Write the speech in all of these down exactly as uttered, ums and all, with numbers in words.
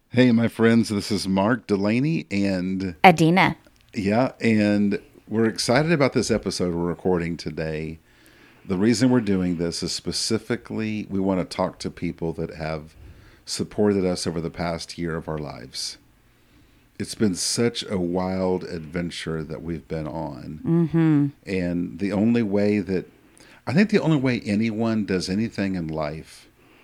Hey, my friends, this is Mark Delaney, and Adina. yeah, and we're excited about this episode we're recording today. The reason we're doing this is specifically we want to talk to people that have supported us over the past year of our lives. It's been such a wild adventure that we've been on, Mm-hmm. and the only way that I think the only way anyone does anything in life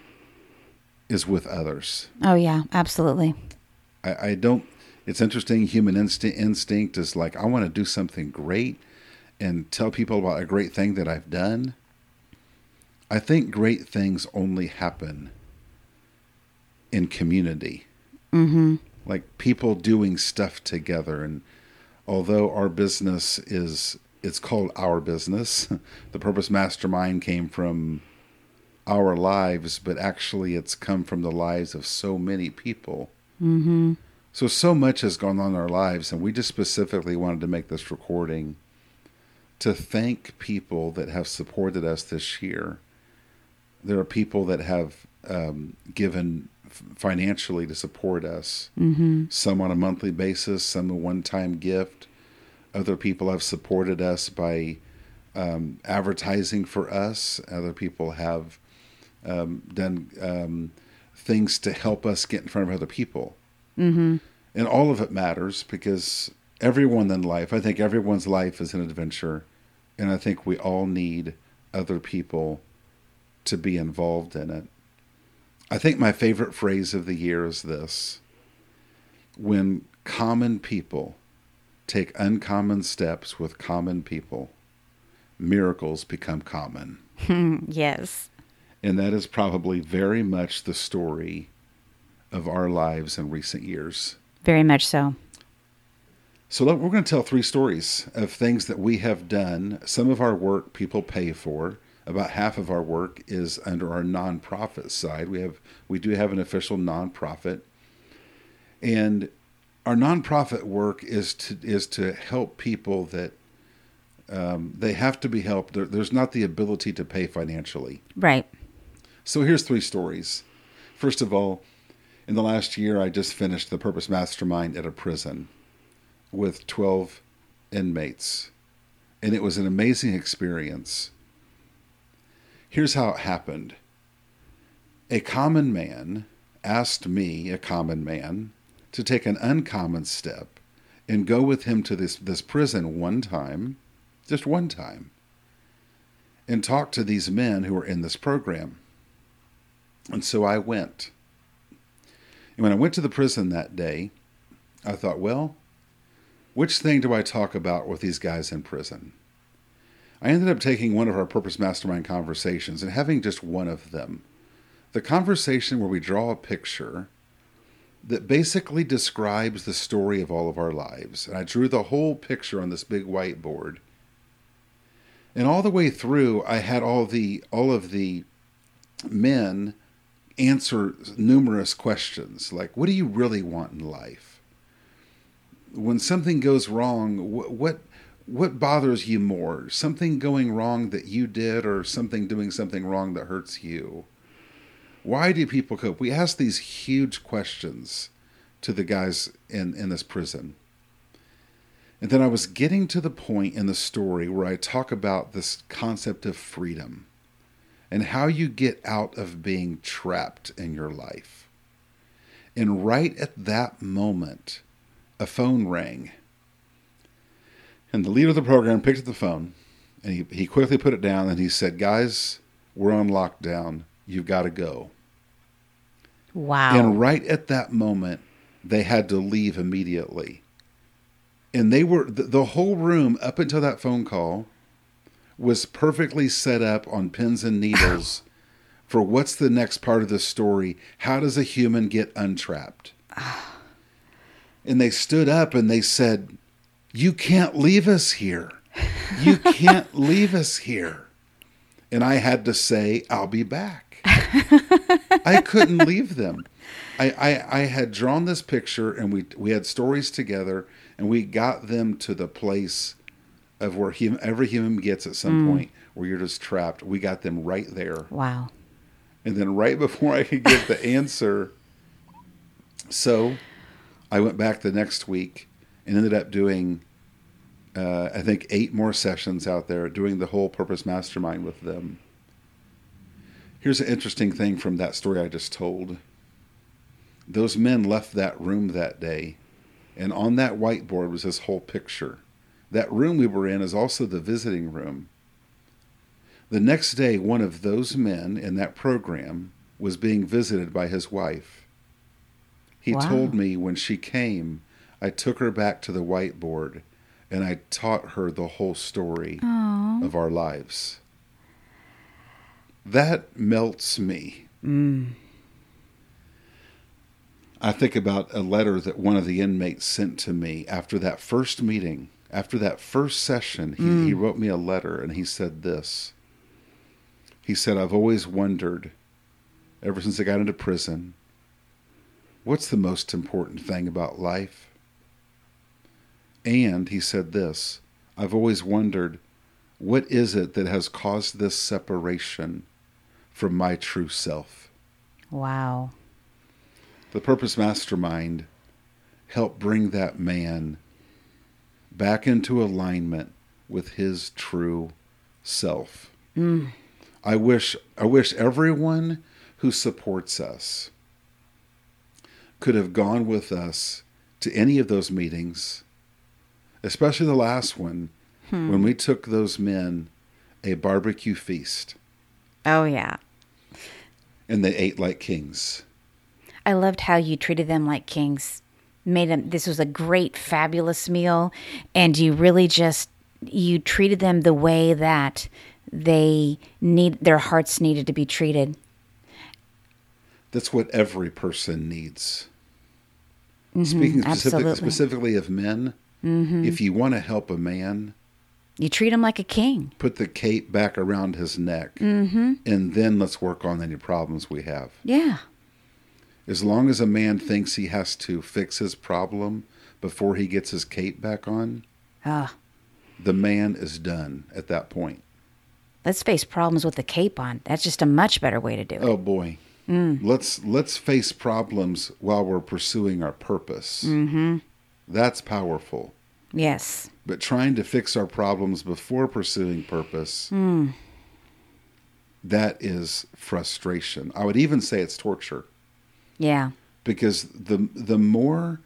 is with others. Oh, yeah, absolutely. I, I don't. It's interesting. Human instinct instinct is like I want to do something great and tell people about a great thing that I've done. I think great things only happen in community, Mm-hmm. like people doing stuff together. And although our business is it's called Our Business, the Purpose Mastermind came from our lives, but actually it's come from the lives of so many people. Mm-hmm. So, so much has gone on in our lives, and we just specifically wanted to make this recording to thank people that have supported us this year. There are people that have um, given financially to support us, Mm-hmm. some on a monthly basis, some a one time gift. Other people have supported us by um, advertising for us. Other people have um, done um, things to help us get in front of other people. Mm-hmm. And all of it matters because everyone in life, I think everyone's life is an adventure. And I think we all need other people to be involved in it. I think my favorite phrase of the year is this: when common people take uncommon steps with common people, miracles become common. Yes. And that is probably very much the story of our lives in recent years. Very much so. So look, we're going to tell three stories of things that we have done. Some of our work people pay for. About half of our work is under our nonprofit side. We have we do have an official nonprofit, and our nonprofit work is to is to help people that um, they have to be helped. There, there's not the ability to pay financially. Right. So here's three stories. First of all, in the last year, I just finished the Purpose Mastermind at a prison with twelve inmates, and it was an amazing experience. Here's how it happened. A common man asked me, a common man, to take an uncommon step and go with him to this, this prison one time, just one time, and talk to these men who were in this program. And so I went. And when I went to the prison that day, I thought, well, which thing do I talk about with these guys in prison? I ended up taking one of our Purpose Mastermind conversations and having just one of them. The conversation where we draw a picture that basically describes the story of all of our lives. And I drew the whole picture on this big whiteboard. And all the way through, I had all the all of the men answer numerous questions, like, what do you really want in life? When something goes wrong, what, what what bothers you more? Something going wrong that you did, or something doing something wrong that hurts you? Why do people cope? We ask these huge questions to the guys in, in this prison. And then I was getting to the point in the story where I talk about this concept of freedom and how you get out of being trapped in your life. And right at that moment, a phone rang. And the leader of the program picked up the phone, and he, he quickly put it down, and he said, guys, we're on lockdown. You've got to go. Wow. And right at that moment, they had to leave immediately. And they were, the, the whole room up until that phone call was perfectly set up on pins and needles for what's the next part of the story. How does a human get untrapped? And they stood up and they said, you can't leave us here. You can't leave us here. And I had to say, I'll be back. I couldn't leave them. I, I, I had drawn this picture, and we we had stories together, and we got them to the place of where hum, every human gets at some Mm. point where you're just trapped. We got them right there. Wow. And then right before I could get the answer, So I went back the next week and ended up doing, uh, I think, eight more sessions out there, doing the whole Purpose Mastermind with them. Here's an interesting thing from that story I just told. Those men left that room that day, and on that whiteboard was this whole picture. That room we were in is also the visiting room. The next day, one of those men in that program was being visited by his wife. He Wow. told me when she came, I took her back to the whiteboard and I taught her the whole story Aw. of our lives. That melts me. Mm. I think about a letter that one of the inmates sent to me after that first meeting, after that first session. He, Mm. he wrote me a letter and he said this. He said, I've always wondered, ever since I got into prison, what's the most important thing about life? And he said this, I've always wondered, what is it that has caused this separation from my true self? Wow. The Purpose Mastermind helped bring that man back into alignment with his true self. Mm. I wish I wish everyone who supports us could have gone with us to any of those meetings, especially the last one, Hmm. when we took those men a barbecue feast Oh, yeah. and they ate like kings. I loved how you treated them like kings. Made them. This was a great, fabulous meal, and you really just you treated them the way that they need. Their hearts needed to be treated. That's what every person needs. Mhm, Speaking specific, absolutely. specifically of men, Mhm. if you want to help a man, You treat him like a king. put the cape back around his neck, Mm-hmm. and then let's work on any problems we have. Yeah. As long as a man thinks he has to fix his problem before he gets his cape back on, Ah, the man is done at that point. let's face problems with the cape on. That's just a much better way to do it. Oh boy. Mm. Let's let's face problems while we're pursuing our purpose. Mm-hmm. That's powerful. Yes. But trying to fix our problems before pursuing purpose, Mm. that is frustration. I would even say it's torture. Yeah. Because the the more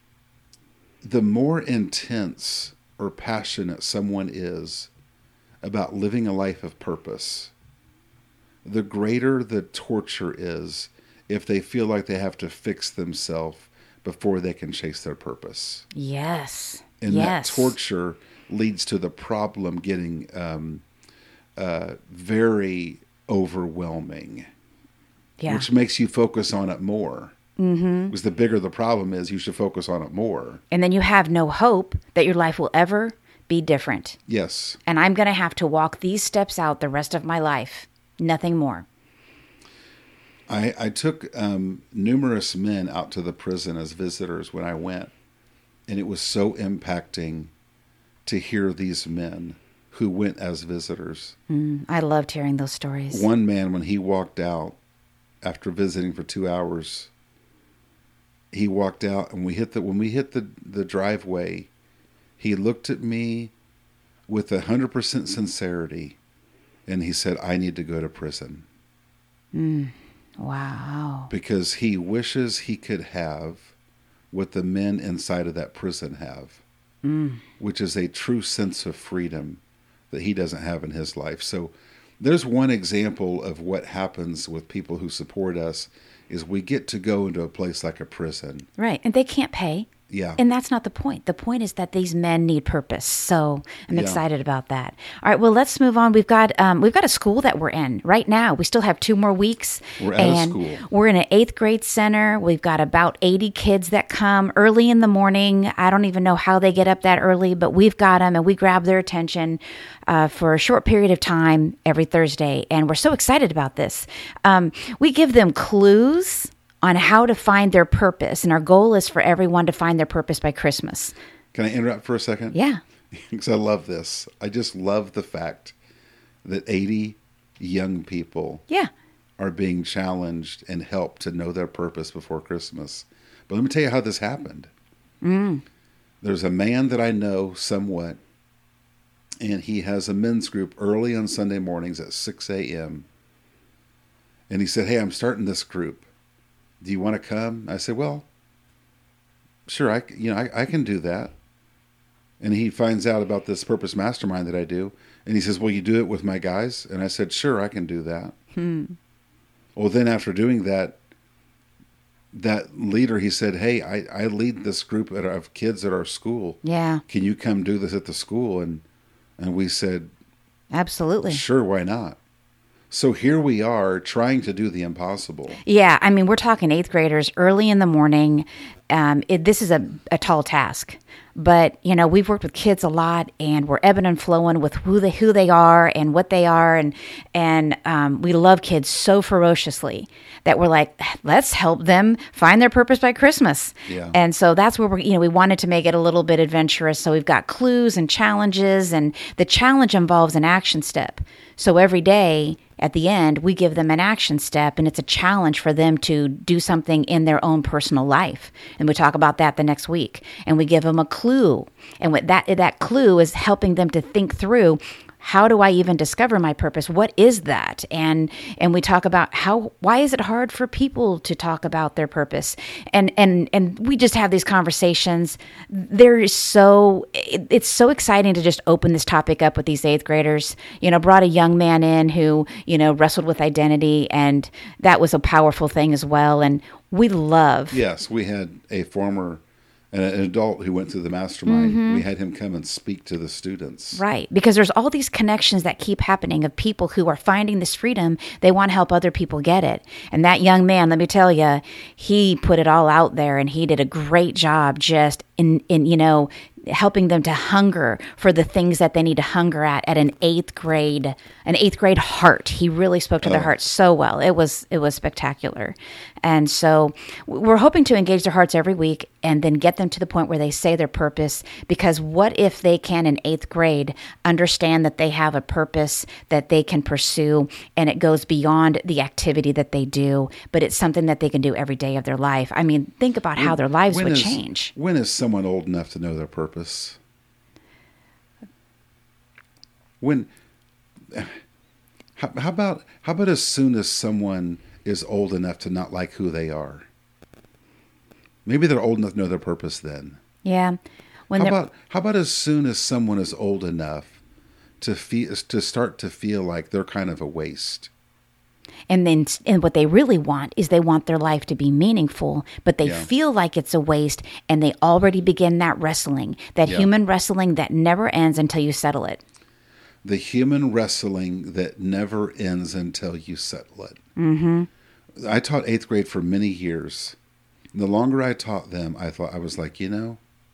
the more intense or passionate someone is about living a life of purpose, the greater the torture is if they feel like they have to fix themselves before they can chase their purpose. Yes. And yes. that torture leads to the problem getting um, uh, very overwhelming, Yeah. which makes you focus on it more. Mm-hmm. Because the bigger the problem is, you should focus on it more. And then you have no hope that your life will ever be different. Yes. And I'm going to have to walk these steps out the rest of my life. Nothing more. I, I took um, numerous men out to the prison as visitors when I went. And it was so impacting to hear these men who went as visitors. Mm, I loved hearing those stories. One man, when he walked out after visiting for two hours, he walked out and we hit the when we hit the, the driveway, he looked at me with a hundred percent sincerity and he said, I need to go to prison. Mm, wow. Because he wishes he could have what the men inside of that prison have, Mm. which is a true sense of freedom that he doesn't have in his life. So there's one example of what happens with people who support us is we get to go into a place like a prison. Right. And they can't pay. Yeah. And that's not the point. The point is that these men need purpose. So I'm Yeah. excited about that. All right. Well, let's move on. We've got um, we've got a school that we're in right now. We still have two more weeks. We're at a and school. We're in an eighth grade center. We've got about eighty kids that come early in the morning. I don't even know how they get up that early, but we've got them and we grab their attention uh, for a short period of time every Thursday. And we're so excited about this. Um, we give them clues on how to find their purpose. And our goal is for everyone to find their purpose by Christmas. Can I interrupt for a second? Yeah. Because I love this. I just love the fact that eighty young people Yeah. are being challenged and helped to know their purpose before Christmas. But let me tell you how this happened. Mm. There's a man that I know somewhat, and he has a men's group early on Sunday mornings at six a.m. And he said, hey, I'm starting this group. Do you want to come? I said, well, sure, I, you know, I, I can do that. And he finds out about this Purpose Mastermind that I do. And he says, will you do it with my guys? And I said, sure, I can do that. Hmm. Well, then after doing that, that leader, he said, hey, I, I lead this group at, of kids at our school. Yeah. Can you come do this at the school? And and we said, absolutely. Sure, why not? So here we are trying to do the impossible. Yeah, I mean, we're talking eighth graders early in the morning. Um, it, this is a, a tall task, but you know, we've worked with kids a lot, and we're ebbing and flowing with who they who they are and what they are, and and um, we love kids so ferociously that we're like, let's help them find their purpose by Christmas. Yeah. And so that's where we're, you know, we wanted to make it a little bit adventurous. So we've got clues and challenges, and the challenge involves an action step. So every day at the end, we give them an action step, and it's a challenge for them to do something in their own personal life. And we talk about that the next week. And we give them a clue. And what that that clue is helping them to think through, how do I even discover my purpose? What is that? And and we talk about how why is it hard for people to talk about their purpose? And and and we just have these conversations. There is so it, it's so exciting to just open this topic up with these eighth graders. You know, brought a young man in who, you know, wrestled with identity, and that was a powerful thing as well. And we love. Yes, we had a former an adult who went through the mastermind. Mm-hmm. We had him come and speak to the students. Right, because there's all these connections that keep happening of people who are finding this freedom. They want to help other people get it. And that young man, let me tell you, he put it all out there, and he did a great job just in, in you know, helping them to hunger for the things that they need to hunger at at an eighth grade, an eighth grade heart. He really spoke to their Oh. hearts so well. It was it was spectacular. And so we're hoping to engage their hearts every week and then get them to the point where they say their purpose. Because what if they can, in eighth grade, understand that they have a purpose that they can pursue, and it goes beyond the activity that they do, but it's something that they can do every day of their life. I mean, think about how their lives When would is- change. When is someone old enough to know their purpose? When? How, how about how about as soon as someone is old enough to not like who they are? Maybe they're old enough to know their purpose then. Yeah. When How they're- about how about as soon as someone is old enough to feel to start to feel like they're kind of a waste? And then, and what they really want is they want their life to be meaningful, but they Yeah. feel like it's a waste, and they already begin that wrestling, that Yeah. human wrestling that never ends until you settle it. The human wrestling that never ends until you settle it. Mm-hmm. I taught eighth grade for many years. The longer I taught them, I thought I was like, you know,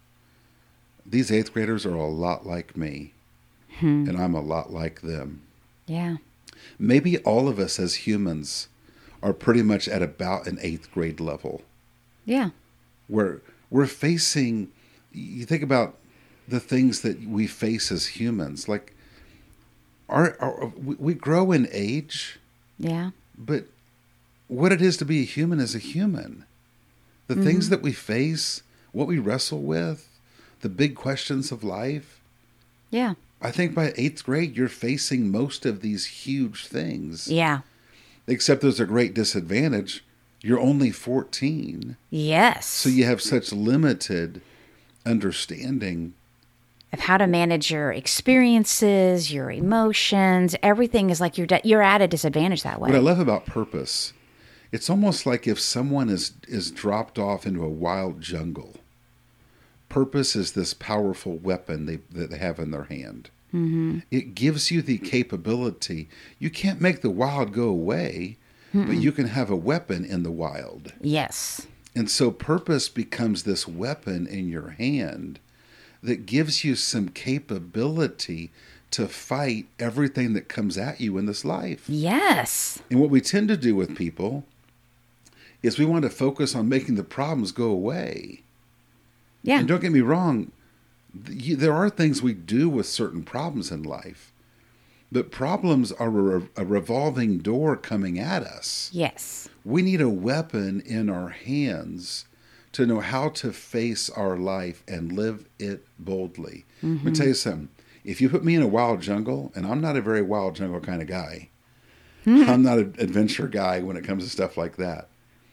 these eighth graders are a lot like me, Hmm. and I'm a lot like them. Yeah. Maybe all of us as humans are pretty much at about an eighth grade level. Yeah. Where we're facing, you think about the things that we face as humans, like our, our we we grow in age, Yeah. but what it is to be a human is a human. The Mm-hmm. things that we face, what we wrestle with, the big questions of life. Yeah. I think by eighth grade, you're facing most of these huge things. Yeah. Except there's a great disadvantage. You're only fourteen. Yes. So you have such limited understanding. Of how to manage your experiences, your emotions, everything is like you're de- you're at a disadvantage that way. What I love about purpose, it's almost like if someone is, is dropped off into a wild jungle. Purpose is this powerful weapon they, that they have in their hand. Mm-hmm. It gives you the capability. You can't make the wild go away, Mm-mm. but you can have a weapon in the wild. Yes. And so purpose becomes this weapon in your hand that gives you some capability to fight everything that comes at you in this life. Yes. And what we tend to do with people is we want to focus on making the problems go away. Yeah. And don't get me wrong, there are things we do with certain problems in life. But problems are a, re- a revolving door coming at us. Yes. We need a weapon in our hands to know how to face our life and live it boldly. Mm-hmm. Let me tell you something. If you put me in a wild jungle, and I'm not a very wild jungle kind of guy, mm-hmm. I'm not an adventure guy when it comes to stuff like that.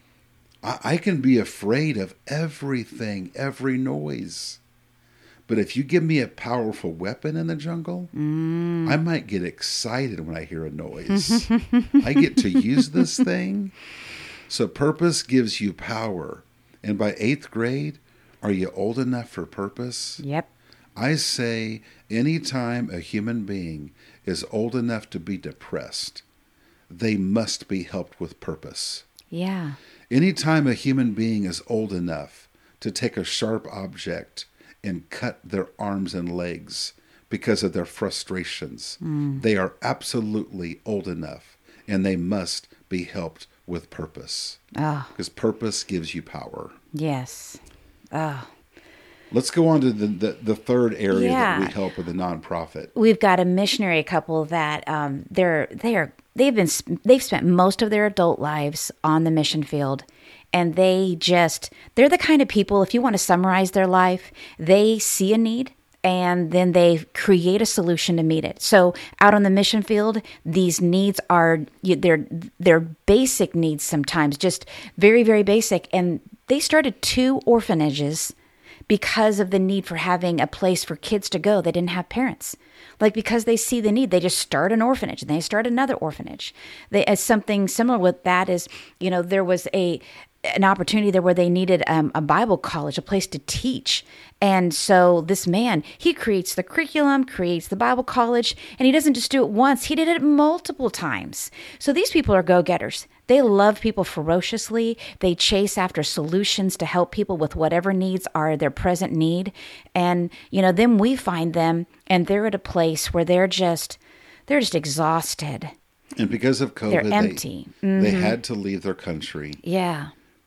I, I can be afraid of everything, every noise. But if you give me a powerful weapon in the jungle, mm. I might get excited when I hear a noise. I get to use this thing. So purpose gives you power. And by eighth grade, are you old enough for purpose? Yep. I say anytime a human being is old enough to be depressed, they must be helped with purpose. Yeah. Anytime a human being is old enough to take a sharp object and cut their arms and legs because of their frustrations, mm. they are absolutely old enough, and they must be helped with purpose. Oh. Because purpose gives you power. Yes. Oh. Let's go on to the, the, the third area yeah. that we help with the nonprofit. We've got a missionary couple that um, they're they're they've been they've spent most of their adult lives on the mission field. And they just, they're the kind of people, if you want to summarize their life, they see a need and then they create a solution to meet it. So out on the mission field, these needs are, they're, they're basic needs sometimes, just very, very basic. And they started two orphanages because of the need for having a place for kids to go. They didn't have parents. Like, because they see the need, they just start an orphanage and they start another orphanage. They, as something similar with that is, you know, there was a, an opportunity there where they needed um, a Bible college, a place to teach. And so this man, he creates the curriculum, creates the Bible college, and he doesn't just do it once, he did it multiple times. So these people are go-getters. They love people ferociously. They chase after solutions to help people with whatever needs are their present need. And, you know, then we find them and they're at a place where they're just, they're just exhausted. And because of COVID, they're empty. They, mm-hmm. they had to leave their country. Yeah.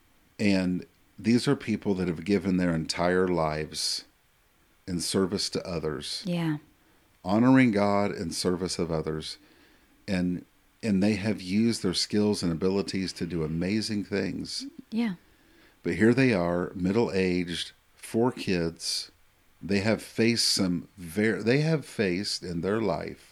And these are people that have given their entire lives in service to others. Yeah. Honoring God in service of others. And and they have used their skills and abilities to do amazing things. Yeah. But here they are, middle-aged, four kids. They have faced some very they have faced in their life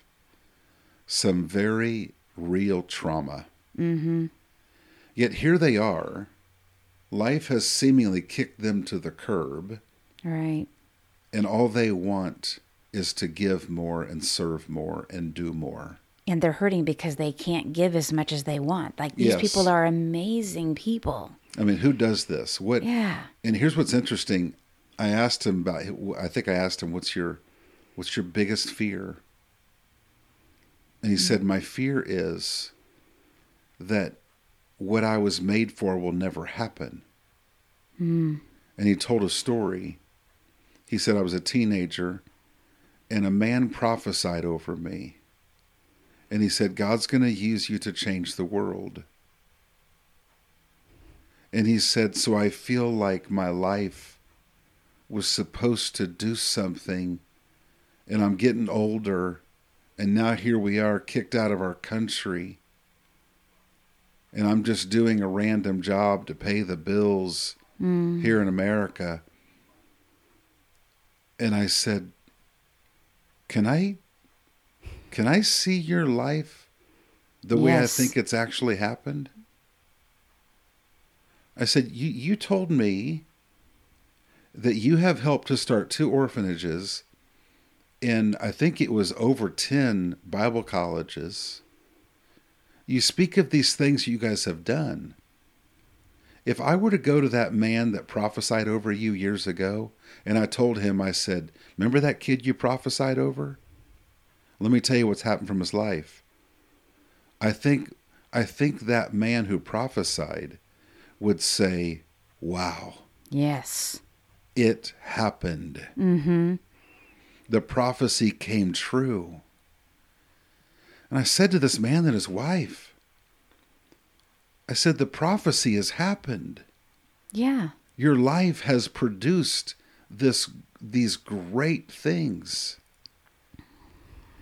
some very real trauma. Mm-hmm. Yet here they are. Life has seemingly kicked them to the curb. Right. And all they want is to give more and serve more and do more. And they're hurting because they can't give as much as they want. Like, these yes. people are amazing people. I mean, who does this? What? Yeah. And here's what's interesting. I asked him about, I think I asked him, what's your, what's your biggest fear? And he mm-hmm. said, my fear is that what I was made for will never happen. Mm. And he told a story. He said, I was a teenager and a man prophesied over me. And he said, God's going to use you to change the world. And he said, so I feel like my life was supposed to do something, and I'm getting older, and now here we are kicked out of our country. And I'm just doing a random job to pay the bills mm. here in America. And I said, can I, can I see your life the way yes. I think it's actually happened? I said, you, you told me that you have helped to start two orphanages, and I think it was over ten Bible colleges. You speak of these things you guys have done. If I were to go to that man that prophesied over you years ago, and I told him, I said, remember that kid you prophesied over? Let me tell you what's happened from his life. I think, I think that man who prophesied would say, wow. Yes. It happened. Mm-hmm. The prophecy came true. And I said to this man and his wife, I said, the prophecy has happened. Yeah. Your life has produced this, these great things.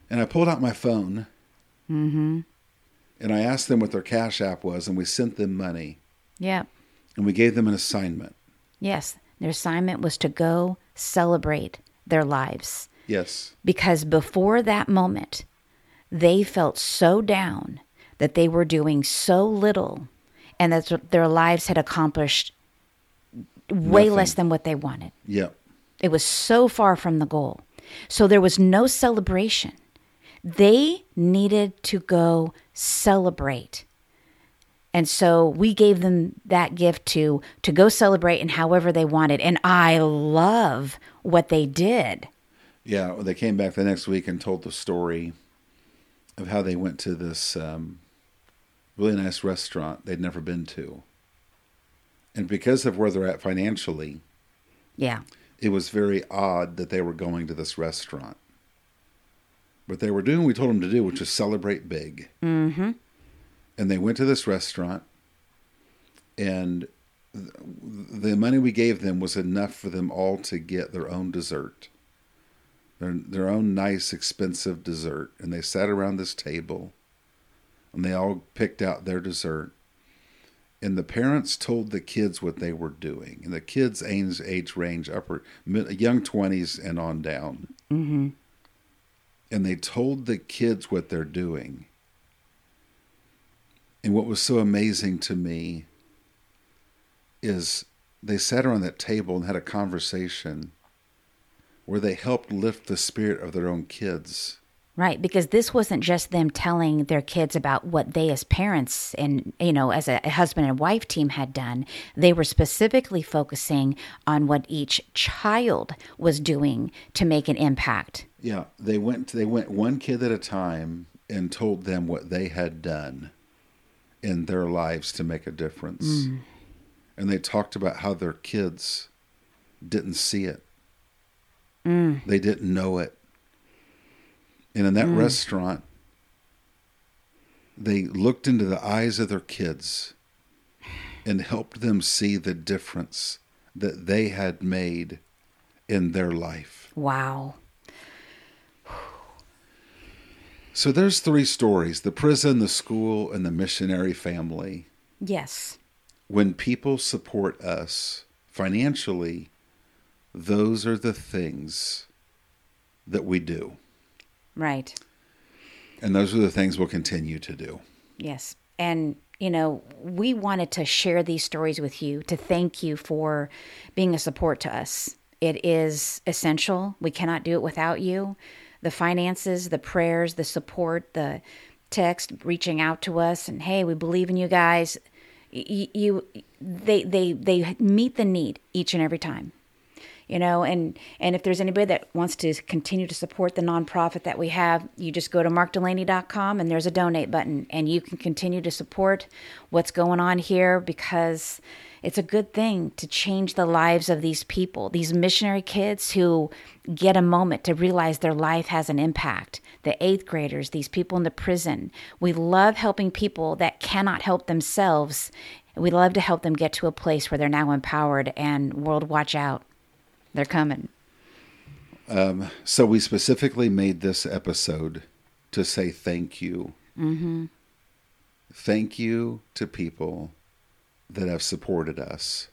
And I pulled out my phone Mm-hmm. and I asked them what their Cash App was, and we sent them money. Yep. And we gave them an assignment. Yes. Their assignment was to go celebrate their lives. Yes. Because before that moment, they felt so down that they were doing so little and that their lives had accomplished way Nothing. less than what they wanted. Yep. It was so far from the goal. So there was no celebration. They needed to go celebrate. And so we gave them that gift to to go celebrate in however they wanted. And I love what they did. Yeah, they came back the next week and told the story of how they went to this um, really nice restaurant they'd never been to. And because of where they're at financially, Yeah. it was very odd that they were going to this restaurant. But they were doing what we told them to do, which is celebrate big. Mm-hmm. And they went to this restaurant, and th- the money we gave them was enough for them all to get their own dessert, their, their own nice, expensive dessert. And they sat around this table, and they all picked out their dessert. And the parents told the kids what they were doing. And the kids' age, age range, upper, mid, young twenties and on down. Mm-hmm. And they told the kids what they're doing. And what was so amazing to me is they sat around that table and had a conversation where they helped lift the spirit of their own kids. Right, because this wasn't just them telling their kids about what they as parents and, you know, as a husband and wife team had done. They were specifically focusing on what each child was doing to make an impact. Yeah, they went they went one kid at a time and told them what they had done in their lives to make a difference. Mm. And they talked about how their kids didn't see it. Mm. They didn't know it. And in that mm. restaurant, they looked into the eyes of their kids and helped them see the difference that they had made in their life. Wow. So there's three stories: the prison, the school, and the missionary family. Yes. When people support us financially, those are the things that we do. Right. And those are the things we'll continue to do. Yes. And, you know, we wanted to share these stories with you to thank you for being a support to us. It is essential. We cannot do it without you. The finances, the prayers, the support, the text, reaching out to us, and hey, we believe in you guys. You, you they, they, they meet the need each and every time. You know, and, and if there's anybody that wants to continue to support the nonprofit that we have, you just go to mark delaney dot com and there's a donate button, and you can continue to support what's going on here, because it's a good thing to change the lives of these people, these missionary kids who get a moment to realize their life has an impact. The eighth graders, these people in the prison. We love helping people that cannot help themselves. We love to help them get to a place where they're now empowered, and world, watch out. They're coming. Um, so we specifically made this episode to say thank you. Mm-hmm. Thank you to people that have supported us.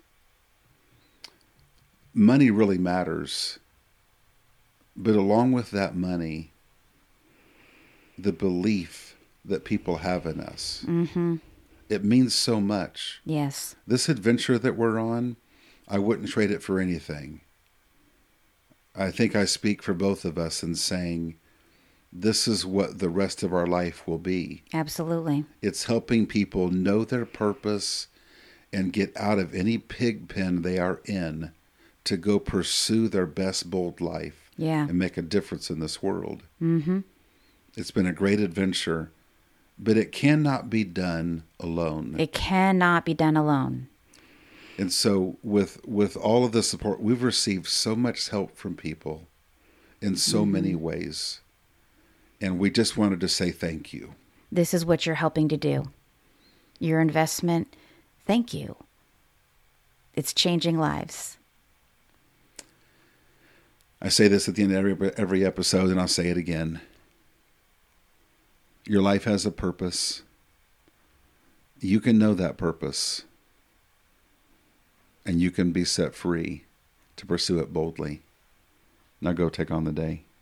Money really matters. But along with that money, the belief that people have in us. Mm-hmm. It means so much. Yes. This adventure that we're on, I wouldn't trade it for anything. I think I speak for both of us in saying this is what the rest of our life will be. Absolutely. It's helping people know their purpose and get out of any pig pen they are in to go pursue their best bold life. Yeah. And make a difference in this world. Mm-hmm. It's been a great adventure, but it cannot be done alone. It cannot be done alone. And so with with all of the support, we've received so much help from people in so mm-hmm. many ways. And we just wanted to say thank you. This is what you're helping to do. Your investment, thank you. It's changing lives. I say this at the end of every, every episode, and I'll say it again. Your life has a purpose. You can know that purpose, and you can be set free to pursue it boldly. Now go take on the day.